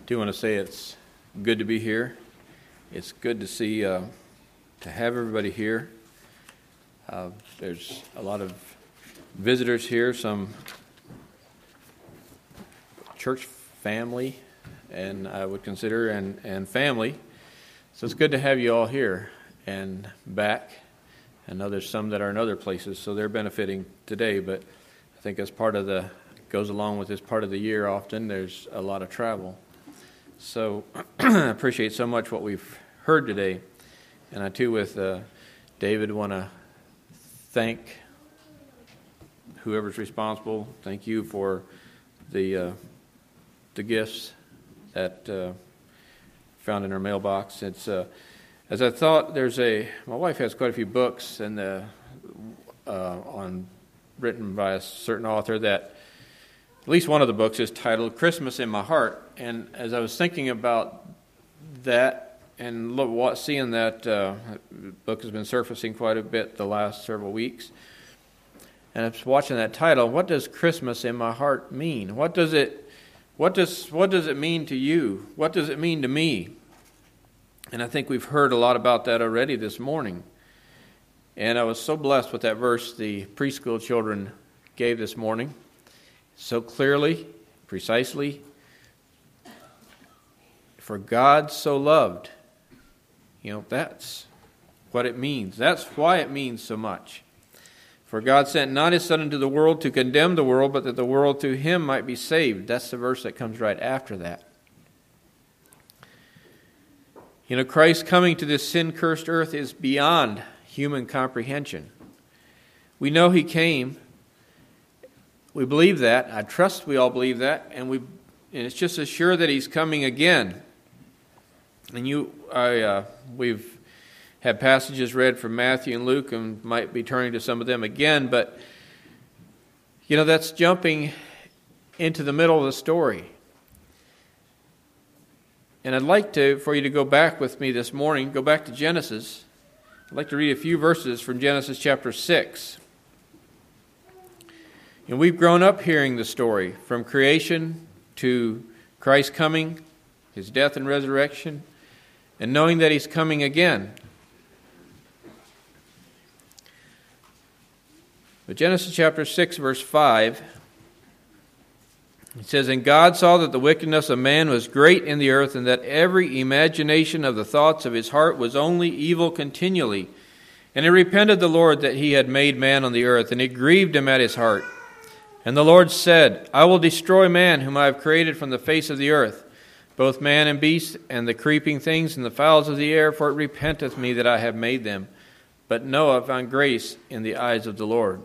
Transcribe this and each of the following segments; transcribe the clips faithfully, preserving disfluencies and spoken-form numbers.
do want to say it's good to be here. It's good to see, uh, to have everybody here. Uh, there's a lot of visitors here, some church family, and I would consider, and, and family. So it's good to have you all here and back. I know there's some that are in other places, so they're benefiting today, but I think as part of the, goes along with this part of the year often, there's a lot of travel. So I appreciate so much what we've heard today. And I too with uh, David want to thank whoever's responsible. Thank you for the uh, the gifts that uh, found in our mailbox. It's uh, as I thought. There's a my wife has quite a few books and uh, uh, on written by a certain author that. At least one of the books is titled Christmas in My Heart. And as I was thinking about that and look, what, seeing that uh, book has been surfacing quite a bit the last several weeks, and I was watching that title, what does Christmas in my heart mean? What does it, what does, what does it mean to you? What does it mean to me? And I think we've heard a lot about that already this morning. And I was so blessed with that verse the preschool children gave this morning. So clearly, precisely, for God so loved. You know, that's what it means. That's why it means so much. For God sent not his Son into the world to condemn the world, but that the world through him might be saved. That's the verse that comes right after that. You know, Christ coming to this sin-cursed earth is beyond human comprehension. We know he came. We believe that. I trust we all believe that, and we, and it's just as sure that he's coming again. And you, I, uh, we've had passages read from Matthew and Luke, and might be turning to some of them again. But you know, that's jumping into the middle of the story. And I'd like to, for you to go back with me this morning, go back to Genesis. I'd like to read a few verses from Genesis chapter six. And we've grown up hearing the story from creation to Christ coming, his death and resurrection, and knowing that he's coming again. But Genesis chapter six, verse five, it says, "And God saw that the wickedness of man was great in the earth, and that every imagination of the thoughts of his heart was only evil continually. And it repented the Lord that he had made man on the earth, and it grieved him at his heart. And the Lord said, I will destroy man whom I have created from the face of the earth, both man and beast, and the creeping things and the fowls of the air, for it repenteth me that I have made them. But Noah found grace in the eyes of the Lord."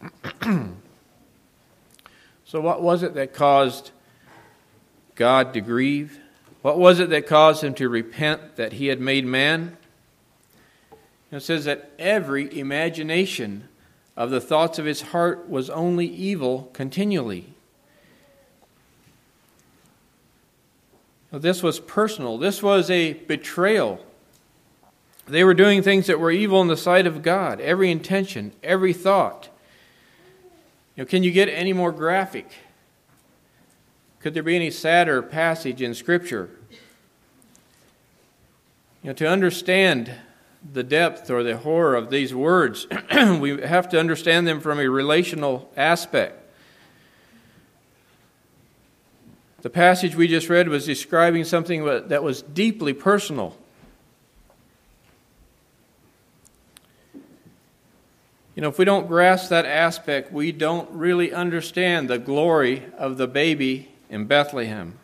So what was it that caused God to grieve? What was it that caused him to repent that he had made man? It says that every imagination of the thoughts of his heart was only evil continually. Now, this was personal. This was a betrayal. They were doing things that were evil in the sight of God. Every intention, every thought. You know, can you get any more graphic? Could there be any sadder passage in Scripture? You know, to understand the depth or the horror of these words, we have to understand them from a relational aspect. The passage we just read was describing something that was deeply personal. You know, if we don't grasp that aspect, we don't really understand the glory of the baby in Bethlehem.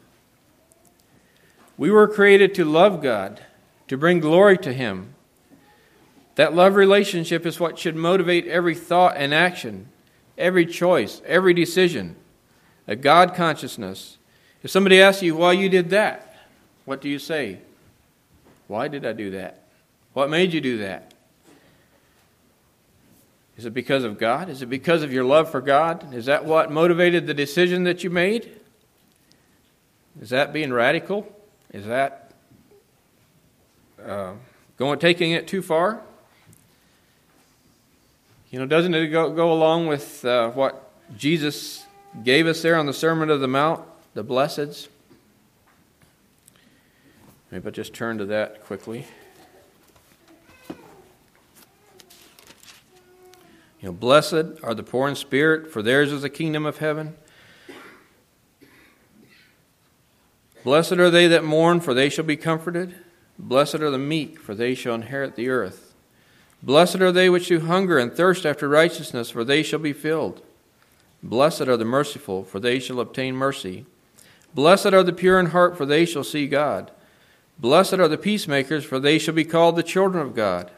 We were created to love God, to bring glory to him. That love relationship is what should motivate every thought and action, every choice, every decision, a God consciousness. If somebody asks you why you did that, what do you say? Why did I do that? What made you do that? Is it because of God? Is it because of your love for God? Is that what motivated the decision that you made? Is that being radical? Is that uh, going taking it too far? You know, doesn't it go, go along with uh, what Jesus gave us there on the Sermon on the Mount, the blesseds? Maybe I'll just turn to that quickly. You know, blessed are the poor in spirit, for theirs is the kingdom of heaven. Blessed are they that mourn, for they shall be comforted. Blessed are the meek, for they shall inherit the earth. Blessed are they which do hunger and thirst after righteousness, for they shall be filled. Blessed are the merciful, for they shall obtain mercy. Blessed are the pure in heart, for they shall see God. Blessed are the peacemakers, for they shall be called the children of God.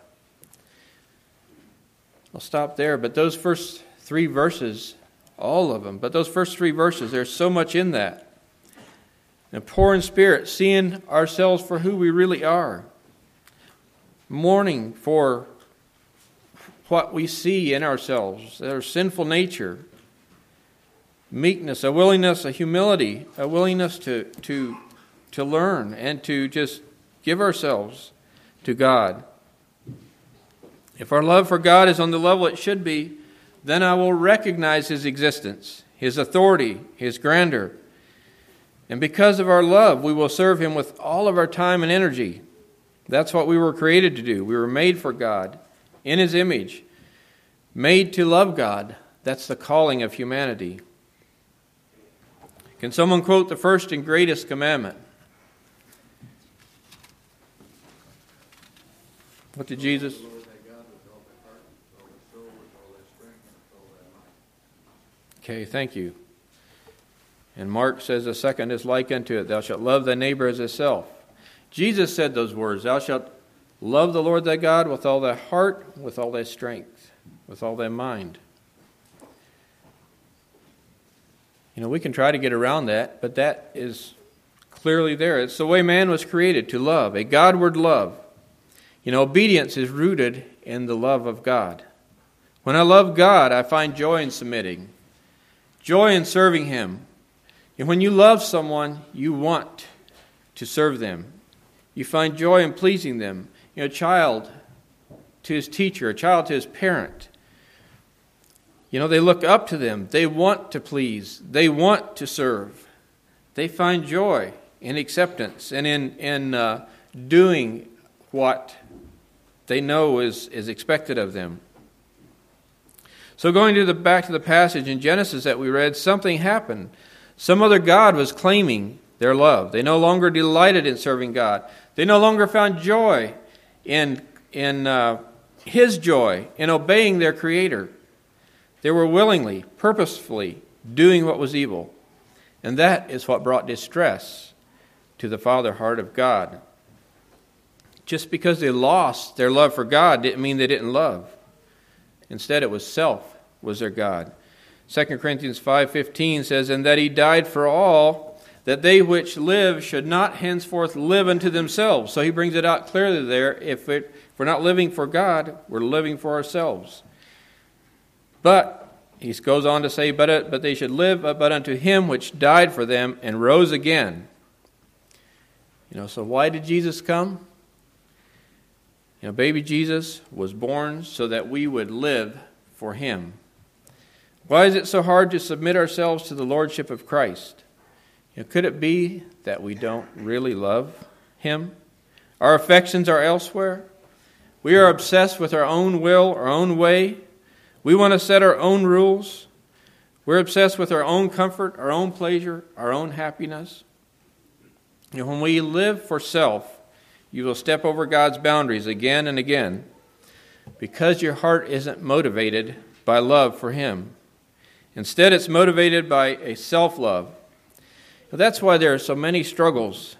I'll stop there, but those first three verses, all of them, but those first three verses, there's so much in that. And poor in spirit, seeing ourselves for who we really are. Mourning for what we see in ourselves, our sinful nature. Meekness, a willingness, a humility, a willingness to, to, to learn and to just give ourselves to God. If our love for God is on the level it should be, then I will recognize His existence, His authority, His grandeur. And because of our love, we will serve Him with all of our time and energy. That's what we were created to do. We were made for God, in His image, made to love God. That's the calling of humanity. Can someone quote the first and greatest commandment? What did Jesus... Okay, thank you. And Mark says the second is like unto it, thou shalt love thy neighbor as thyself. Jesus said those words, thou shalt love the Lord thy God with all thy heart, with all thy strength, with all thy mind. You know, we can try to get around that, but that is clearly there. It's the way man was created, to love, a Godward love. You know, obedience is rooted in the love of God. When I love God, I find joy in submitting, joy in serving Him. And when you love someone, you want to serve them. You find joy in pleasing them. You know, a child to his teacher, a child to his parent. You know, they look up to them. They want to please. They want to serve. They find joy in acceptance and in, in uh, doing what they know is, is expected of them. So going to the back to the passage in Genesis that we read, something happened. Some other god was claiming their love. They no longer delighted in serving God. They no longer found joy in, in uh, His joy, in obeying their Creator. They were willingly, purposefully doing what was evil. And that is what brought distress to the Father heart of God. Just because they lost their love for God didn't mean they didn't love. Instead, it was self was their God. Second Corinthians five fifteen says, and that He died for all, that they which live should not henceforth live unto themselves. So he brings it out clearly there. If, it, if we're not living for God, we're living for ourselves. But, he goes on to say, but, it, but they should live but unto Him which died for them and rose again. You know, so why did Jesus come? You know, baby Jesus was born so that we would live for Him. Why is it so hard to submit ourselves to the Lordship of Christ? You know, could it be that we don't really love Him? Our affections are elsewhere. We are obsessed with our own will, our own way. We want to set our own rules. We're obsessed with our own comfort, our own pleasure, our own happiness. You know, when we live for self, you will step over God's boundaries again and again because your heart isn't motivated by love for Him. Instead, it's motivated by a self-love. That's why there are so many struggles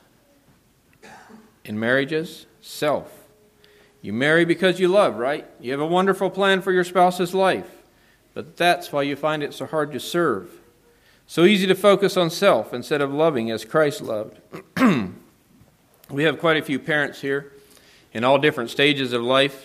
in marriages. Self. You marry because you love, right? You have a wonderful plan for your spouse's life. But that's why you find it so hard to serve. So easy to focus on self instead of loving as Christ loved. We have quite a few parents here in all different stages of life.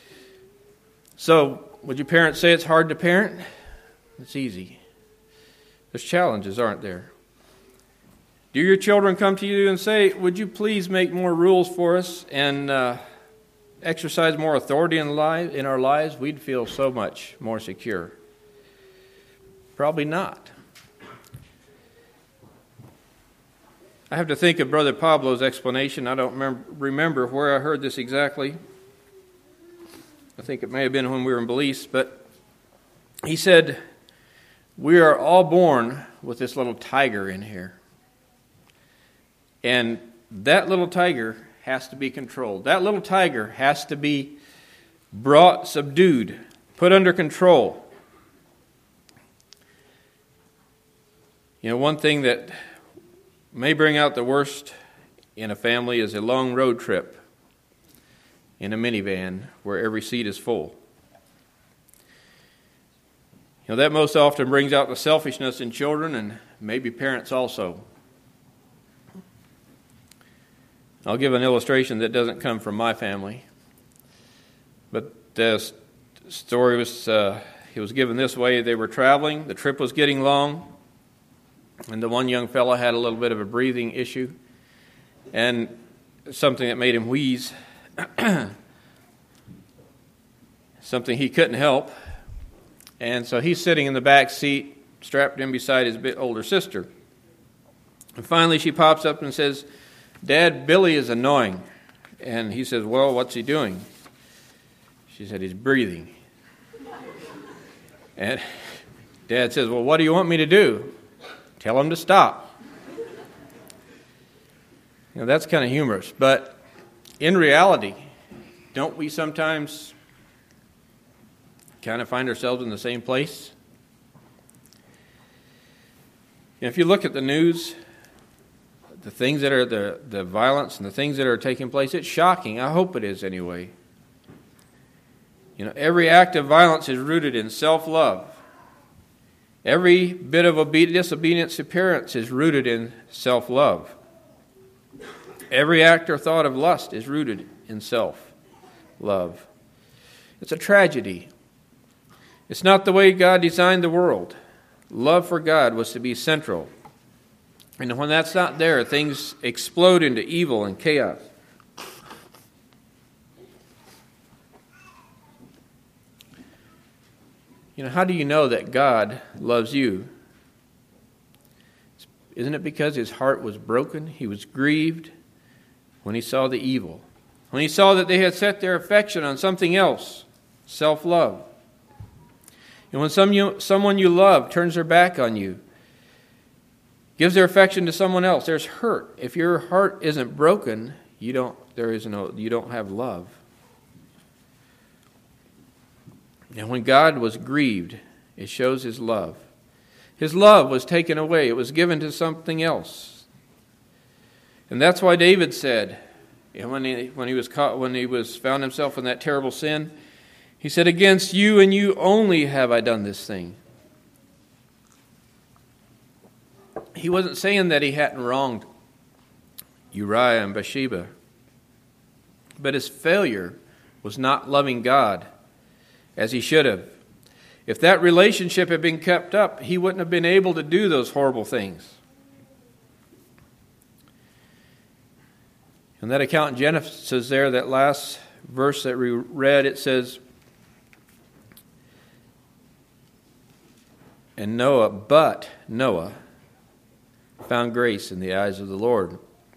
So, would your parents say it's hard to parent? It's easy. There's challenges, aren't there? Do your children come to you and say, would you please make more rules for us and uh, exercise more authority in, li- in our lives? We'd feel so much more secure. Probably not. I have to think of Brother Pablo's explanation. I don't remember, remember where I heard this exactly. I think it may have been when we were in Belize, but he said, we are all born with this little tiger in here. And that little tiger has to be controlled. That little tiger has to be brought, subdued, put under control. You know, one thing that may bring out the worst in a family is a long road trip in a minivan where every seat is full. You know, that most often brings out the selfishness in children and maybe parents also. I'll give an illustration that doesn't come from my family. But the story was, uh, it was given this way. They were traveling. The trip was getting long. And the one young fellow had a little bit of a breathing issue. And something that made him wheeze. Something he couldn't help. And so he's sitting in the back seat, strapped in beside his bit older sister. And finally she pops up and says, Dad, Billy is annoying. And he says, well, what's he doing? She said, he's breathing. And Dad says, well, what do you want me to do? Tell him to stop. You know, that's kind of humorous. But in reality, don't we sometimes kind of find ourselves in the same place? And if you look at the news, the things that are the, the violence and the things that are taking place, it's shocking. I hope it is anyway. You know, every act of violence is rooted in self-love. Every bit of obe- disobedience to parents is rooted in self-love. Every act or thought of lust is rooted in self-love. It's a tragedy. It's not the way God designed the world. Love for God was to be central. And when that's not there, things explode into evil and chaos. You know, how do you know that God loves you? Isn't it because his heart was broken? He was grieved when he saw the evil. When he saw that they had set their affection on something else, self-love. And when some you, someone you love turns their back on you, gives their affection to someone else, there's hurt. If your heart isn't broken, you don't there is no you don't have love. And when God was grieved, it shows his love. His love was taken away. It was given to something else. And that's why David said, when he, when he was caught, when he was found himself in that terrible sin, he said, against you and you only have I done this thing. He wasn't saying that he hadn't wronged Uriah and Bathsheba. But his failure was not loving God as he should have. If that relationship had been kept up, he wouldn't have been able to do those horrible things. In that account in Genesis there, that last verse that we read, it says, and Noah, but Noah, found grace in the eyes of the Lord.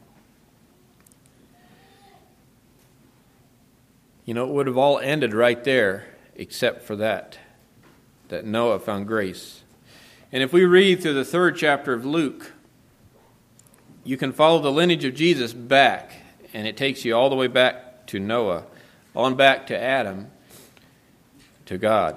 You know, it would have all ended right there except for that, that Noah found grace. And if we read through the third chapter of Luke, you can follow the lineage of Jesus back, and it takes you all the way back to Noah, on back to Adam, to God.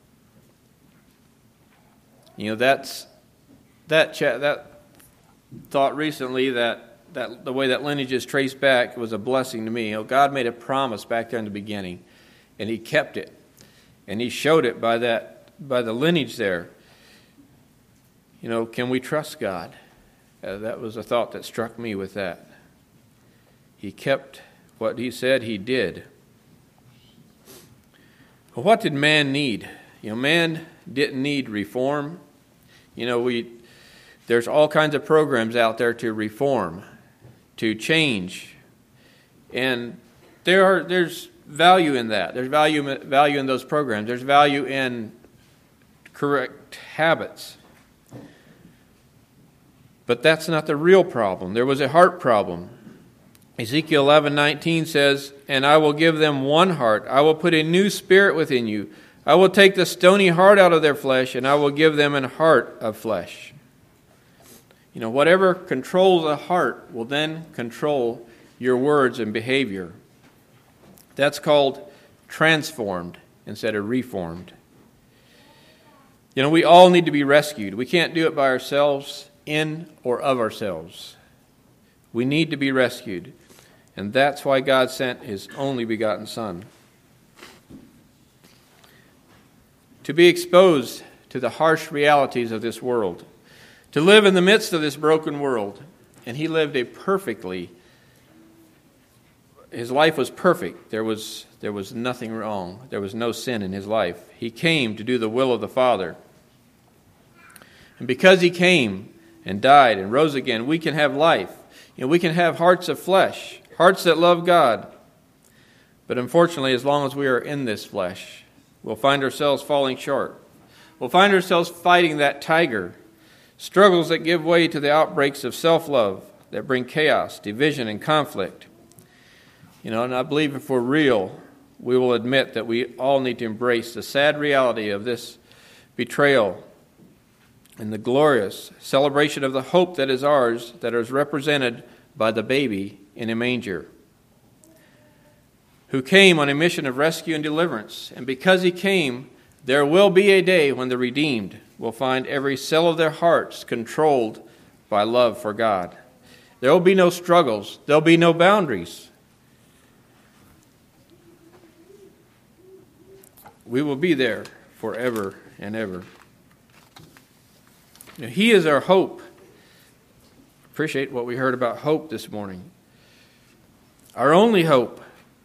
You know, that's that cha- that thought recently that, that the way that lineage is traced back was a blessing to me. You know, God made a promise back there in the beginning, and he kept it. And he showed it by that by the lineage there. You know, can we trust God? Uh, that was a thought that struck me with that. He kept what he said he did. Well, what did man need? You know, man didn't need reform. You know, we there's all kinds of programs out there to reform, to change. And there are there's value in that. There's value value in those programs. There's value in correct habits. But that's not the real problem. There was a heart problem. Ezekiel eleven nineteen says, "And I will give them one heart. I will put a new spirit within you. I will take the stony heart out of their flesh, and I will give them an heart of flesh." You know, whatever controls a heart will then control your words and behavior. That's called transformed instead of reformed. You know, we all need to be rescued. We can't do it by ourselves, in or of ourselves. We need to be rescued. And that's why God sent His only begotten Son. To be exposed to the harsh realities of this world. To live in the midst of this broken world. And He lived a perfectly, His life was perfect. There was, there was nothing wrong. There was no sin in His life. He came to do the will of the Father. And because He came and died and rose again, we can have life. You know, we can have hearts of flesh, hearts that love God. But unfortunately, as long as we are in this flesh, we'll find ourselves falling short. We'll find ourselves fighting that tiger, struggles that give way to the outbreaks of self-love that bring chaos, division, and conflict. You know, and I believe if we're real, we will admit that we all need to embrace the sad reality of this betrayal and the glorious celebration of the hope that is ours, that is represented by the baby in a manger, who came on a mission of rescue and deliverance. And because He came, there will be a day when the redeemed will find every cell of their hearts controlled by love for God. There will be no struggles. There will be no boundaries. We will be there forever and ever. Now, He is our hope. Appreciate what we heard about hope this morning. Our only hope.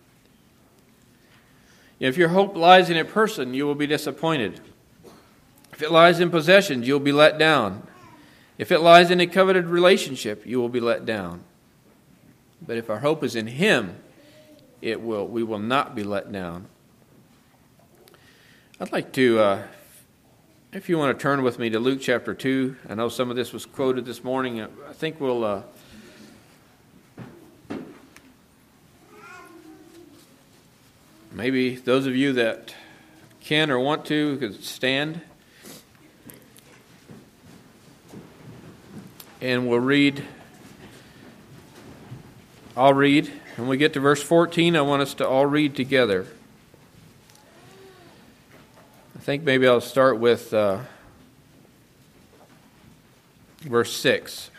If your hope lies in a person, you will be disappointed. If it lies in possessions, you'll be let down. If it lies in a coveted relationship, you will be let down. But if our hope is in Him, it will we will not be let down. I'd like to, uh, if you want to turn with me to Luke chapter two. I know some of this was quoted this morning. I think we'll... Uh, maybe those of you that can or want to could stand. And we'll read... I'll read. When we get to verse fourteen, I want us to all read together. I think maybe I'll start with uh, verse six.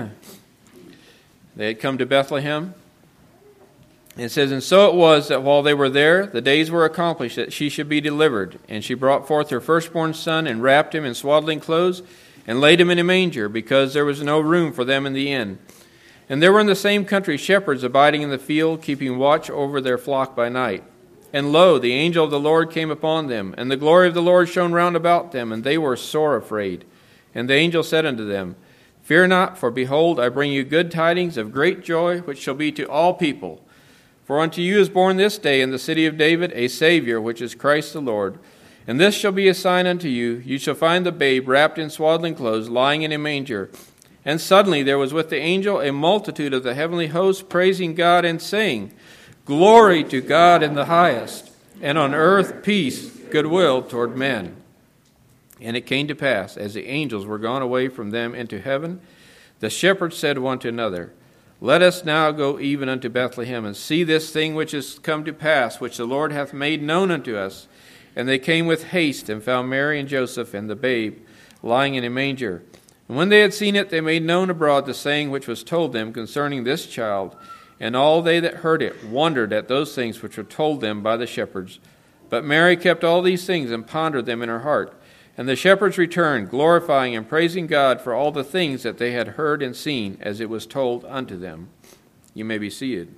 They had come to Bethlehem. And it says, "And so it was that while they were there, the days were accomplished that she should be delivered. And she brought forth her firstborn son, and wrapped him in swaddling clothes, and laid him in a manger, because there was no room for them in the inn. And there were in the same country shepherds abiding in the field, keeping watch over their flock by night. And lo, the angel of the Lord came upon them, and the glory of the Lord shone round about them, and they were sore afraid. And the angel said unto them, Fear not, for behold, I bring you good tidings of great joy, which shall be to all people. For unto you is born this day in the city of David a Savior, which is Christ the Lord. And this shall be a sign unto you, you shall find the babe wrapped in swaddling clothes, lying in a manger. And suddenly there was with the angel a multitude of the heavenly host, praising God and saying, Glory to God in the highest, and on earth peace, goodwill toward men. And it came to pass, as the angels were gone away from them into heaven, the shepherds said one to another, Let us now go even unto Bethlehem, and see this thing which is come to pass, which the Lord hath made known unto us. And they came with haste, and found Mary and Joseph and the babe lying in a manger. And when they had seen it, they made known abroad the saying which was told them concerning this child. And all they that heard it wondered at those things which were told them by the shepherds. But Mary kept all these things and pondered them in her heart. And the shepherds returned, glorifying and praising God for all the things that they had heard and seen, as it was told unto them." You may be seated.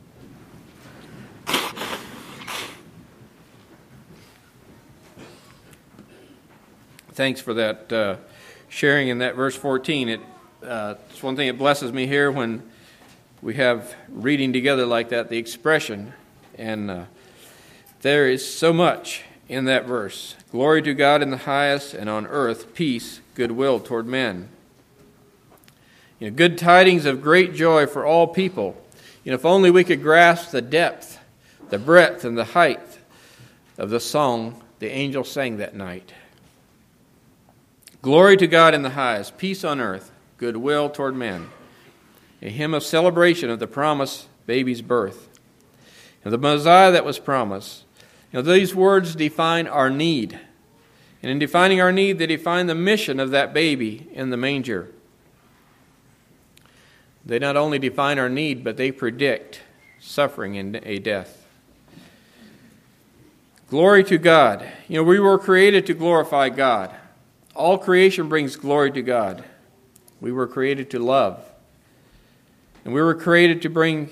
Thanks for that uh, sharing in that verse fourteen. It, uh, it's one thing that blesses me here when we have reading together like that, the expression, and uh, there is so much in that verse. Glory to God in the highest, and on earth peace, goodwill toward men. You know, good tidings of great joy for all people. You know, if only we could grasp the depth, the breadth, and the height of the song the angel sang that night. Glory to God in the highest, peace on earth, goodwill toward men. A hymn of celebration of the promised baby's birth. And the Messiah that was promised. You know, these words define our need. And in defining our need, they define the mission of that baby in the manger. They not only define our need, but they predict suffering and a death. Glory to God. You know, we were created to glorify God. All creation brings glory to God. We were created to love. And we were created to bring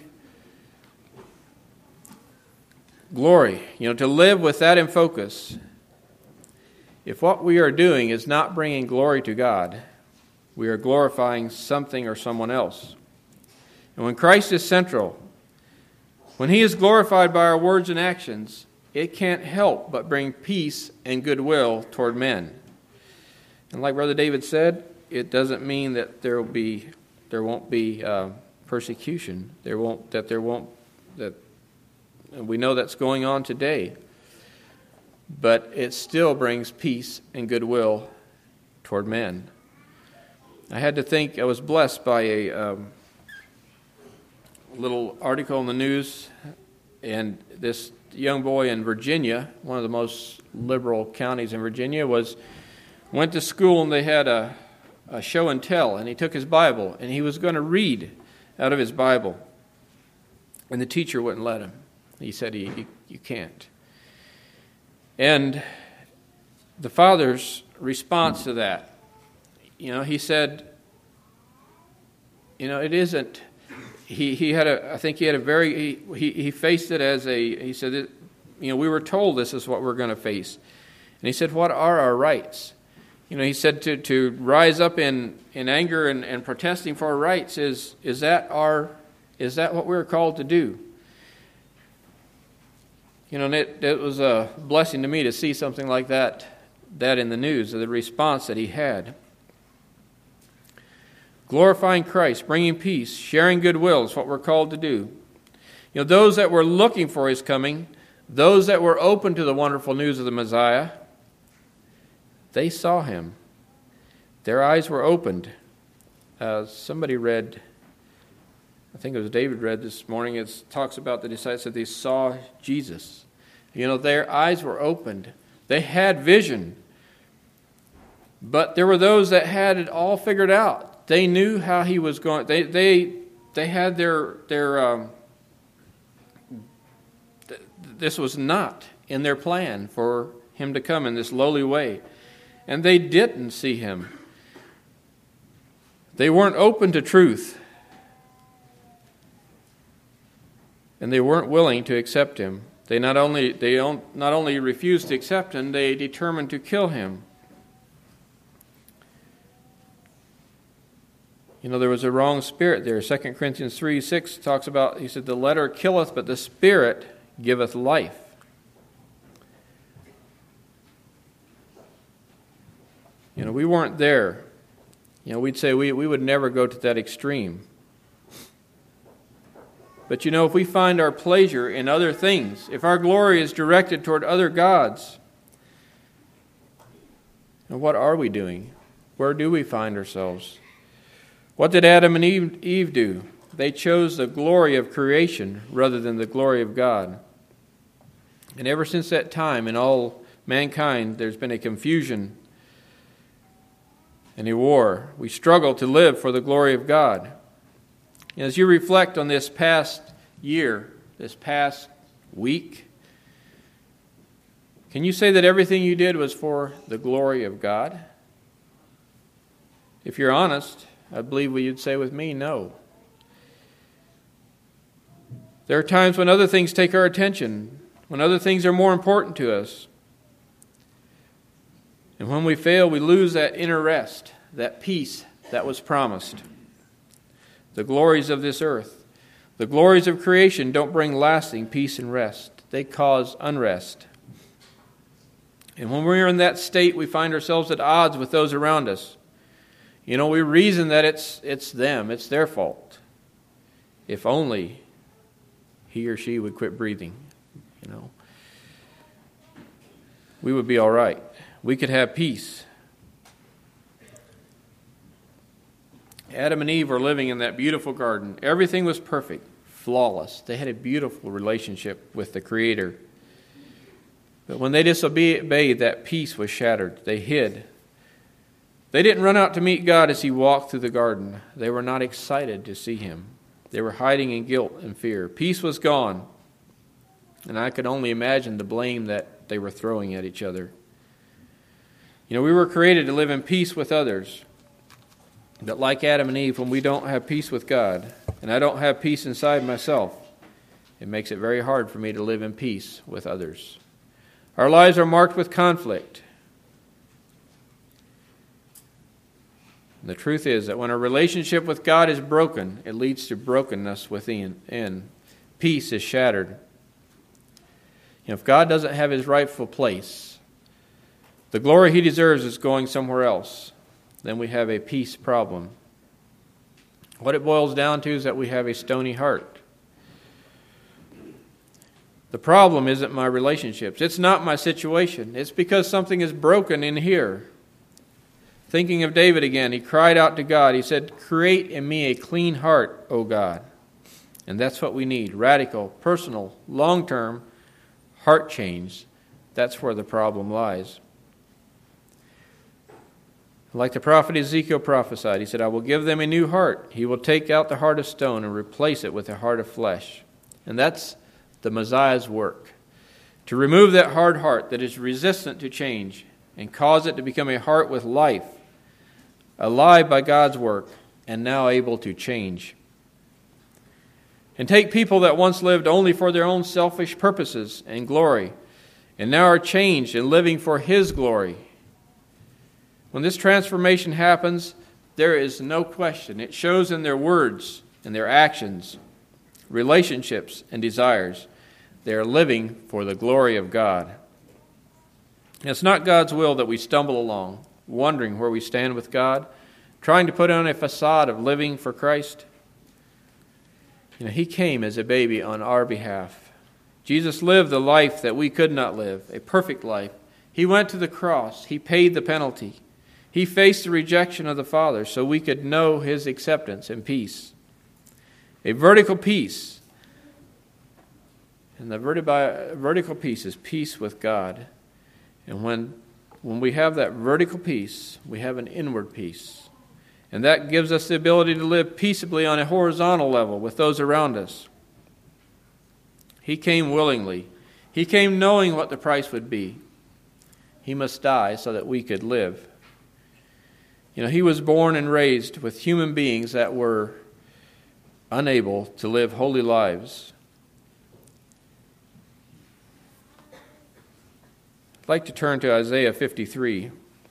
glory, you know, to live with that in focus. If what we are doing is not bringing glory to God, we are glorifying something or someone else. And when Christ is central, when He is glorified by our words and actions, it can't help but bring peace and goodwill toward men. And like Brother David said, it doesn't mean that there will be, there won't be uh, persecution. There won't that there won't that and we know that's going on today. But it still brings peace and goodwill toward men. I had to think. I was blessed by a um, little article in the news, and this young boy in Virginia, one of the most liberal counties in Virginia, was went to school, and they had a, a show and tell, and he took his Bible, and he was going to read out of his Bible, and the teacher wouldn't let him. He said, he, you, you can't. And the father's response to that, you know, he said, you know, it isn't. He he had a. I think he had a very. He he, he faced it as a. He said, it, you know, we were told this is what we're going to face, and he said, what are our rights? You know, he said to to rise up in, in anger and, and protesting for our rights is is that our is that what we're called to do? You know, and it, it was a blessing to me to see something like that that in the news, the response that he had. Glorifying Christ, bringing peace, sharing goodwill is what we're called to do. You know, those that were looking for His coming, those that were open to the wonderful news of the Messiah, they saw Him. Their eyes were opened. Uh, somebody read, I think it was David read this morning, it talks about the disciples that they saw Jesus. You know, their eyes were opened. They had vision. But there were those that had it all figured out. They knew how He was going. They they they had their their. Um, th- this was not in their plan for Him to come in this lowly way, and they didn't see Him. They weren't open to truth, and they weren't willing to accept Him. They not only they not only refused to accept Him, they determined to kill Him. You know, there was a wrong spirit there. Second Corinthians three six talks about, he said, the letter killeth, but the Spirit giveth life. You know, we weren't there. You know, we'd say we, we would never go to that extreme. But you know, if we find our pleasure in other things, if our glory is directed toward other gods, and what are we doing? Where do we find ourselves? What did Adam and Eve, Eve do? They chose the glory of creation rather than the glory of God. And ever since that time, in all mankind, there's been a confusion and a war. We struggle to live for the glory of God. As you reflect on this past year, this past week, can you say that everything you did was for the glory of God? If you're honest, I believe you'd say with me, no. There are times when other things take our attention, when other things are more important to us. And when we fail, we lose that inner rest, that peace that was promised. The glories of this earth, the glories of creation don't bring lasting peace and rest. They cause unrest. And when we're in that state, we find ourselves at odds with those around us. You know, we reason that it's it's them, it's their fault. If only he or she would quit breathing, you know, we would be all right. We could have peace. Adam and Eve were living in that beautiful garden. Everything was perfect, flawless. They had a beautiful relationship with the Creator. But when they disobeyed, that peace was shattered. They hid. They didn't run out to meet God as He walked through the garden. They were not excited to see Him. They were hiding in guilt and fear. Peace was gone. And I could only imagine the blame that they were throwing at each other. You know, we were created to live in peace with others. But like Adam and Eve, when we don't have peace with God, and I don't have peace inside myself, it makes it very hard for me to live in peace with others. Our lives are marked with conflict. And the truth is that when a relationship with God is broken, it leads to brokenness within. And peace is shattered. You know, if God doesn't have His rightful place, the glory He deserves is going somewhere else, then we have a peace problem. What it boils down to is that we have a stony heart. The problem isn't my relationships. It's not my situation. It's because something is broken in here. Thinking of David again, he cried out to God. He said, "Create in me a clean heart, O God." And that's what we need. Radical, personal, long-term heart change. That's where the problem lies. Like the prophet Ezekiel prophesied, he said, "I will give them a new heart. He will take out the heart of stone and replace it with a heart of flesh." And that's the Messiah's work. To remove that hard heart that is resistant to change and cause it to become a heart with life, alive by God's work, and now able to change. And take people that once lived only for their own selfish purposes and glory, and now are changed and living for His glory. When this transformation happens, there is no question. It shows in their words and their actions, relationships and desires. They are living for the glory of God. And it's not God's will that we stumble along, wondering where we stand with God, trying to put on a facade of living for Christ. You know, He came as a baby on our behalf. Jesus lived the life that we could not live, a perfect life. He went to the cross. He paid the penalty. He faced the rejection of the Father so we could know His acceptance and peace. A vertical peace. And the verti- vertical peace is peace with God. And when, when we have that vertical peace, we have an inward peace. And that gives us the ability to live peaceably on a horizontal level with those around us. He came willingly. He came knowing what the price would be. He must die so that we could live. You know, He was born and raised with human beings that were unable to live holy lives. I'd like to turn to Isaiah fifty-three.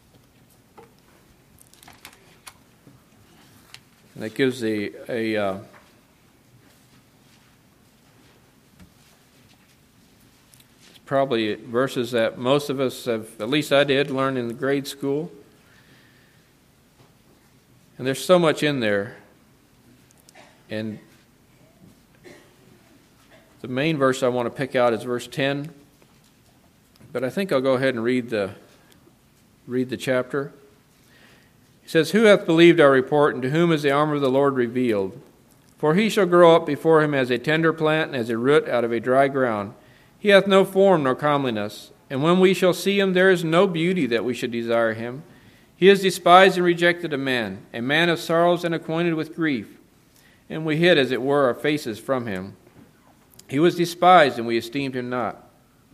And that gives a, a uh, it's probably verses that most of us have, at least I did, learn in the grade school. And there's so much in there. And the main verse I want to pick out is verse ten. But I think I'll go ahead and read the read the chapter. He says, "Who hath believed our report, and to whom is the arm of the Lord revealed? For he shall grow up before him as a tender plant, and as a root out of a dry ground. He hath no form nor comeliness. And when we shall see him, there is no beauty that we should desire him. He is despised and rejected of man, a man of sorrows and acquainted with grief. And we hid, as it were, our faces from him. He was despised, and we esteemed him not.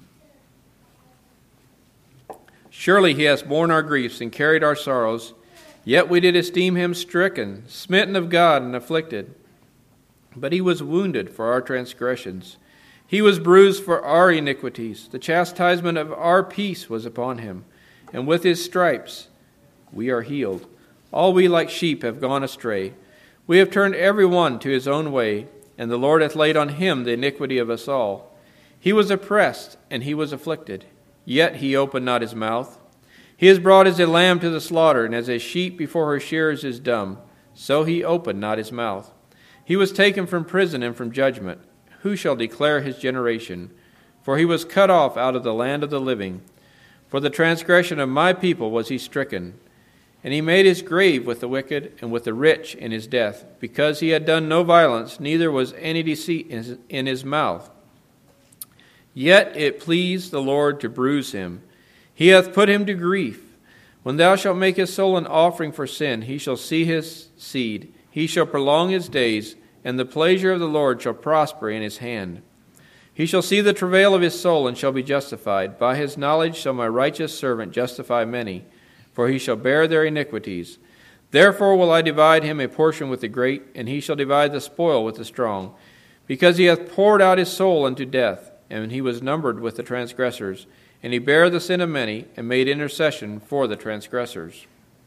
Surely he hath borne our griefs and carried our sorrows. Yet we did esteem him stricken, smitten of God, and afflicted. But he was wounded for our transgressions. He was bruised for our iniquities. The chastisement of our peace was upon him. And with his stripes we are healed. All we like sheep have gone astray. We have turned every one to his own way, and the Lord hath laid on him the iniquity of us all. He was oppressed, and he was afflicted, yet he opened not his mouth. He is brought as a lamb to the slaughter, and as a sheep before her shearers is dumb, so he opened not his mouth. He was taken from prison and from judgment. Who shall declare his generation? For he was cut off out of the land of the living. For the transgression of my people was he stricken. And he made his grave with the wicked and with the rich in his death, because he had done no violence, neither was any deceit in his mouth. Yet it pleased the Lord to bruise him. He hath put him to grief. When thou shalt make his soul an offering for sin, he shall see his seed. He shall prolong his days, and the pleasure of the Lord shall prosper in his hand. He shall see the travail of his soul, and shall be justified. By his knowledge shall my righteous servant justify many, for he shall bear their iniquities. Therefore will I divide him a portion with the great, and he shall divide the spoil with the strong, because he hath poured out his soul unto death, and he was numbered with the transgressors. And he bare the sin of many, and made intercession for the transgressors.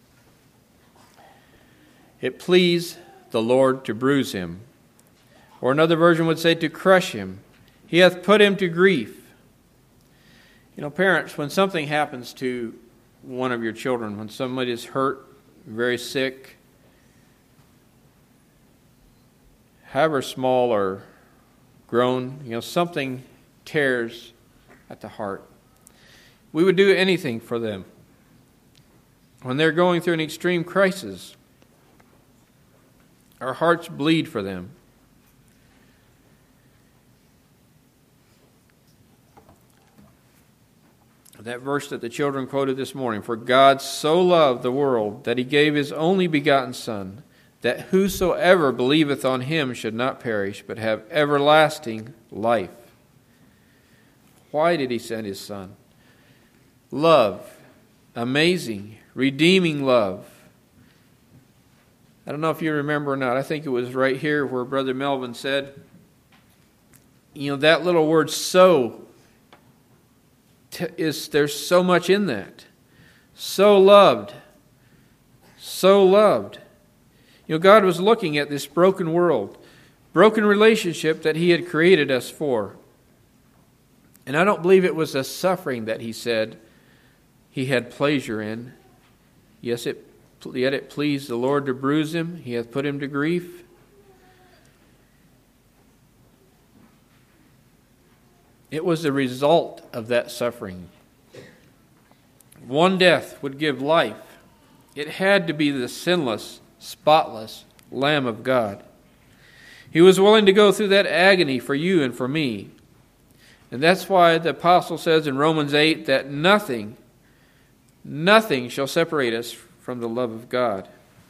It pleased the Lord to bruise him. Or another version would say to crush him. He hath put him to grief. You know, parents, when something happens to one of your children, when somebody is hurt, very sick, however small or grown, you know, something tears at the heart. We would do anything for them. When they're going through an extreme crisis, our hearts bleed for them. That verse that the children quoted this morning, for God so loved the world that he gave his only begotten Son, that whosoever believeth on him should not perish, but have everlasting life. Why did he send his Son? Love, amazing, redeeming love. I don't know if you remember or not. I think it was right here where Brother Melvin said, you know, that little word so, is there's so much in that. So loved. So loved. You know, God was looking at this broken world, broken relationship that he had created us for. And I don't believe it was the suffering that he said he had pleasure in. Yes, it yet it pleased the Lord to bruise him. He hath put him to grief. It was the result of that suffering. One death would give life. It had to be the sinless, spotless Lamb of God. He was willing to go through that agony for you and for me. And that's why the apostle says in Romans eight that nothing, nothing shall separate us from the love of God.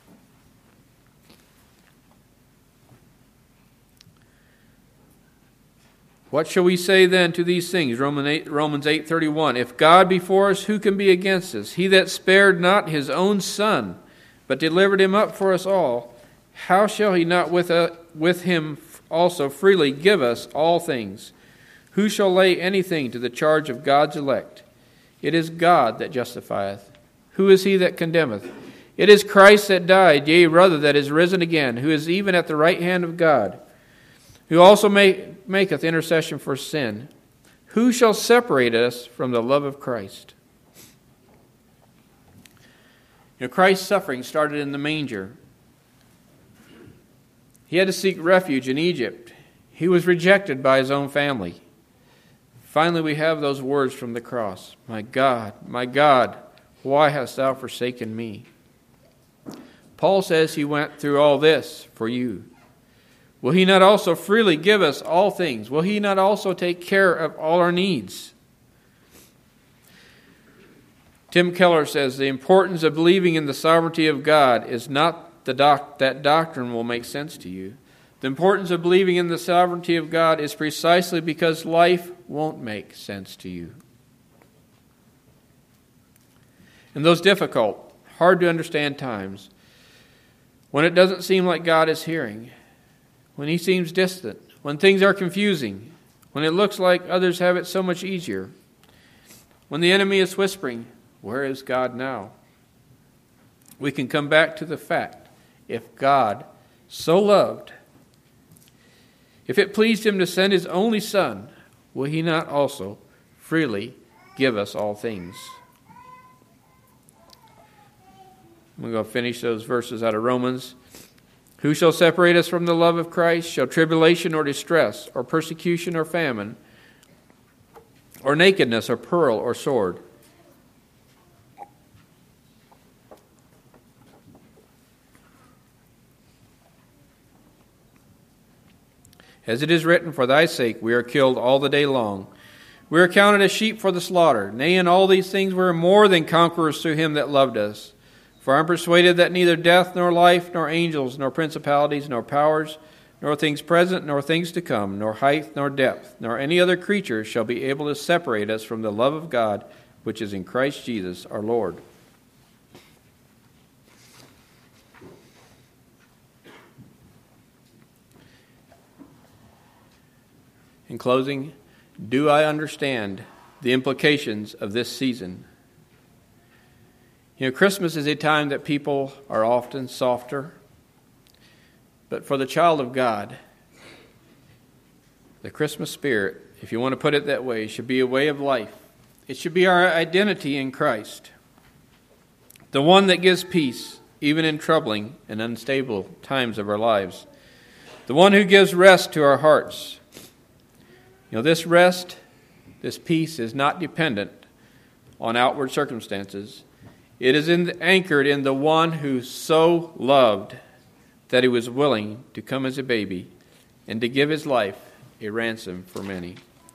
What shall we say then to these things? Romans eight thirty-one. If God be for us, who can be against us? He that spared not his own Son, but delivered him up for us all, how shall he not with, uh, with him also freely give us all things? Who shall lay anything to the charge of God's elect? It is God that justifieth. Who is he that condemneth? It is Christ that died, yea, rather that is risen again, who is even at the right hand of God, who also make, maketh intercession for sin. Who shall separate us from the love of Christ? You know, Christ's suffering started in the manger. He had to seek refuge in Egypt. He was rejected by his own family. Finally, we have those words from the cross. My God, my God, why hast thou forsaken me? Paul says he went through all this for you. Will he not also freely give us all things? Will he not also take care of all our needs? Tim Keller says the importance of believing in the sovereignty of God is not the doc- that doctrine will make sense to you. The importance of believing in the sovereignty of God is precisely because life won't make sense to you. In those difficult, hard to understand times, when it doesn't seem like God is hearing, when he seems distant, when things are confusing, when it looks like others have it so much easier, when the enemy is whispering, where is God now? We can come back to the fact, if God so loved, if it pleased him to send his only Son, will he not also freely give us all things? I'm going to finish those verses out of Romans. Who shall separate us from the love of Christ? Shall tribulation or distress, or persecution or famine, or nakedness or peril or sword? As it is written, for thy sake we are killed all the day long. We are counted as sheep for the slaughter. Nay, in all these things we are more than conquerors through him that loved us. For I am persuaded that neither death, nor life, nor angels, nor principalities, nor powers, nor things present, nor things to come, nor height, nor depth, nor any other creature shall be able to separate us from the love of God, which is in Christ Jesus our Lord. In closing, do I understand the implications of this season? You know, Christmas is a time that people are often softer. But for the child of God, the Christmas spirit, if you want to put it that way, should be a way of life. It should be our identity in Christ. The one that gives peace, even in troubling and unstable times of our lives. The one who gives rest to our hearts. You know, this rest, this peace is not dependent on outward circumstances. It is in, anchored in the one who so loved that he was willing to come as a baby and to give his life a ransom for many.